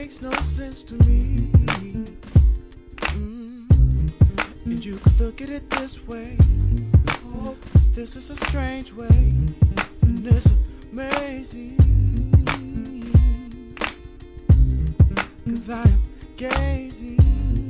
makes no sense to me. And you could look at it this way. Oh, 'cause this is a strange way. And it's amazing. 'Cause I am gazing